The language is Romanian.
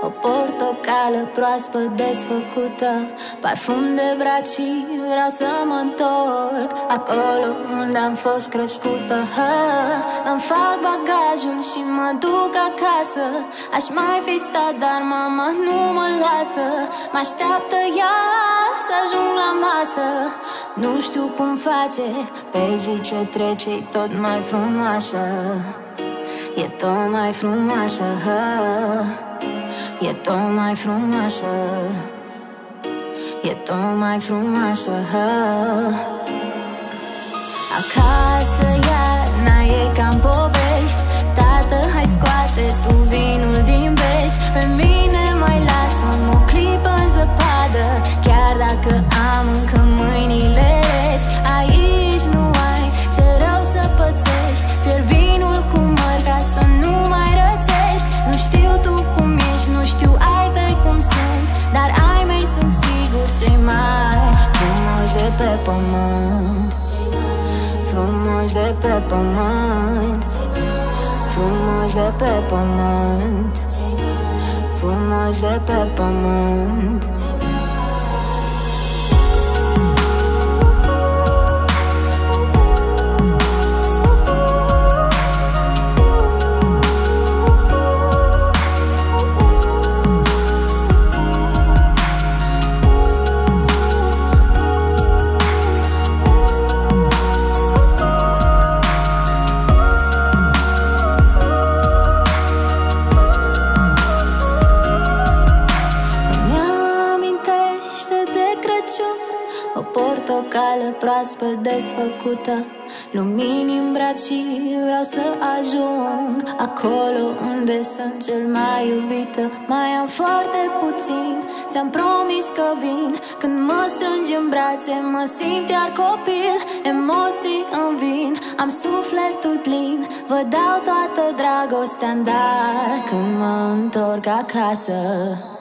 O portocală proaspăt desfăcută, parfum de braci și vreau să mă întorc acolo unde am fost crescută. Îmi fac bagajul și mă duc acasă. Aș mai fi stat, dar mama nu mă lasă. Mă așteaptă ea să ajung la masă. Nu știu cum face, pe zi ce trece e tot mai frumoasă. E tot mai frumoasă, e tot mai frumoasă, e tot mai frumoasă. Acasă iarna e ca-n povești. Tată, hai scoate tu vinul din beci. Pe mine mai lasă-mi o clipă în zăpadă, chiar dacă am încă mâinile reci. Aici nu ai ce rău să pățești. Fier vinul cu măr ca să nu mai răcești. Nu știu tu cum ești, nu știu ai tăi cum sunt, dar ai mei sunt sigur cei mai frumoși de pe pământ. Frumoși de pe pământ. Frumoși de pe pământ. Frumoși de pe pământ. O portocală proaspăt desfăcută, lumini în braci și vreau să ajung acolo unde sunt cel mai iubită. Mai am foarte puțin, ți-am promis că vin. Când mă strângi în brațe mă simt iar copil. Emoții îmi vin, am sufletul plin. Vă dau toată dragostea în dar când mă întorc acasă.